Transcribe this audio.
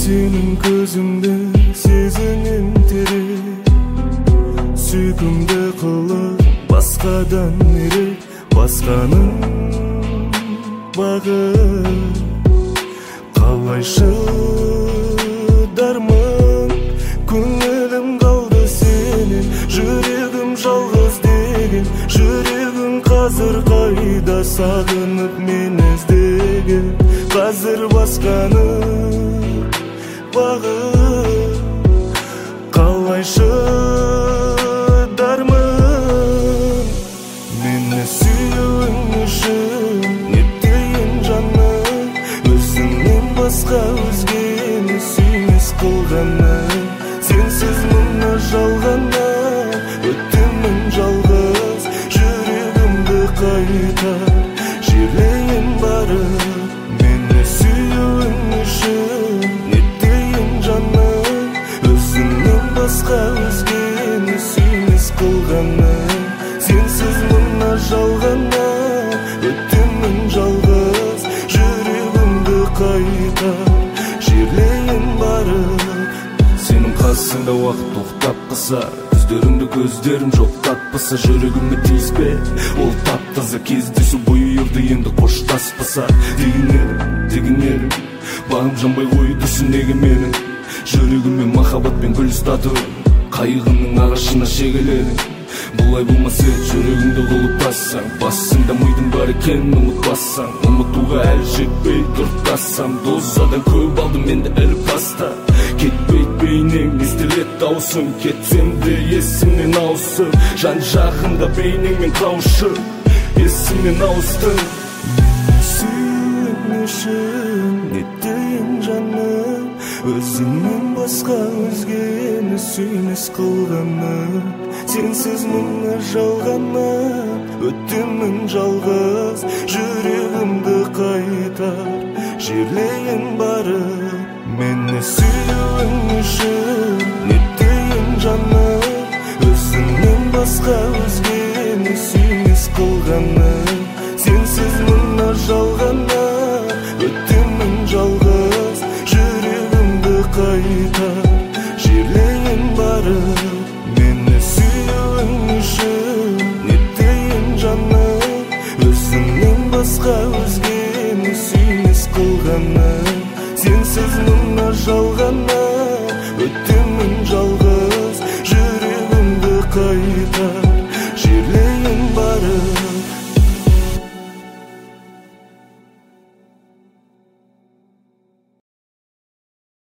Senin gözünde сезінем терек, сүйкімді қылып басқадан ерек, басқаның бағы қалай шыдармын. Көңілім қалды сенен, жүрегім жалғыз деген, жүрегім қазір қайда, сағынып мен іздеген, қазір басқаның бағы қалай шыдармын. Мені сүюің үшін нетейін жаным, өзіңнен басқа өзгені сүймес қылғаным. Сенсіз мұны жалғана өттімін жалғыз, жүрегімді қайта жерлейін барып. Мені сүюің үшін нетейін жаным, өзіңнен басқа өзгені сүймес қылғаным. Сенсіз мұны жалғана өттімін жалғыз, жүрегімді қайта жерлейін барып. Сенің қасыңда уақыт тоқтап қалса, көздеріңді көздерім жоқ татпаса, жүрегіме тиіспе ол тап-таза кездесу бұйырды енді қоштаспаса. Деген едім бағым жанбай қойдысың неге менің жүрегіме махаббатпен гүл ұстатып, қайғының ағашына шегеледің. Бұлай болмаса жүрегіңді құлыптасаң, басыңда мидың бар екенін ұмытпасаң, ұмытуға әлі жетпей тұртасам. Дозадан көп алдым енді іліп таста, кетпейді бейнең естілет даусың, кетсем де есімнен ауысып, жан жағында бейнеңмен қауышып, есімнен ауыстың. Сүйін үшін нетейін жаным, өзіңнен басқа өзгені сүймес қылғаным. Сенсіз мұны жалғана өттімін жалғыз, жүрегімді қайтар жерлейін барып. Мені сүюің үшін нетейін жаным, өзіңнен басқа өзгені сүймес қылғаным. Сенсіз мұны жалғана өттімін жалғыз, жүрегімді қайтар жерлейін барып. Мені сүюің үшін нетейін жаным, өзіңнен басқа өзгені сүймес қылғаным. Сенсіз мұны жалғана өттімін жалғыз, жүрегімді қайта